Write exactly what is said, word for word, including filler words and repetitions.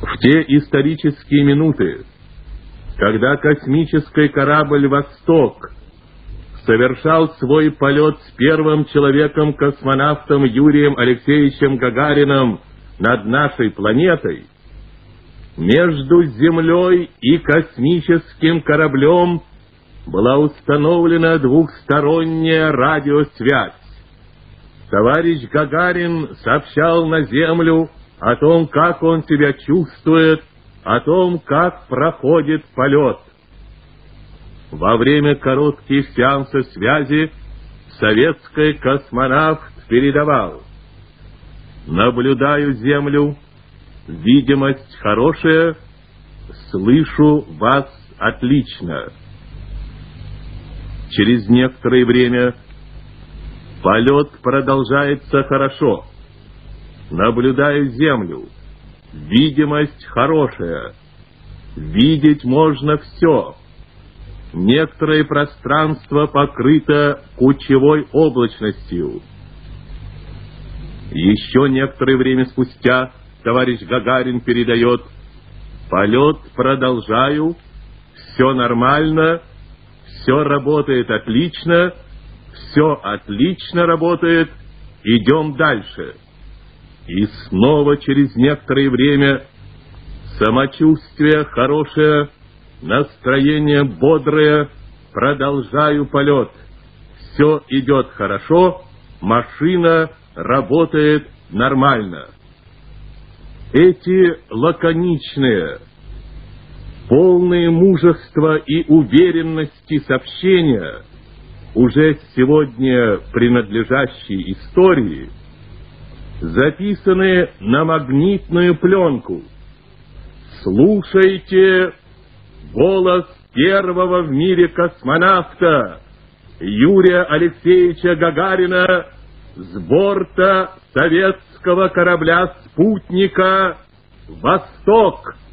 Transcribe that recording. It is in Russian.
В те исторические минуты, когда космический корабль «Восток» совершал свой полет с первым человеком-космонавтом Юрием Алексеевичем Гагариным над нашей планетой, между Землей и космическим кораблем была установлена двухсторонняя радиосвязь. Товарищ Гагарин сообщал на Землю о том, как он себя чувствует, о том, как проходит полет. Во время коротких сеансов связи советский космонавт передавал: «Наблюдаю Землю, видимость хорошая, слышу вас отлично». Через некоторое время: «Полет продолжается хорошо. Наблюдаю Землю, видимость хорошая, видеть можно все. Некоторое пространство покрыто кучевой облачностью». Еще некоторое время спустя товарищ Гагарин передает: «Полет продолжаю, все нормально, все работает отлично, все отлично работает, идем дальше». И снова через некоторое время: «Самочувствие хорошее, настроение бодрое, продолжаю полет, все идет хорошо, машина работает нормально». Эти лаконичные, полные мужества и уверенности сообщения, уже сегодня принадлежащие истории, записаны на магнитную пленку. Слушайте голос первого в мире космонавта Юрия Алексеевича Гагарина с борта советского корабля-спутника «Восток».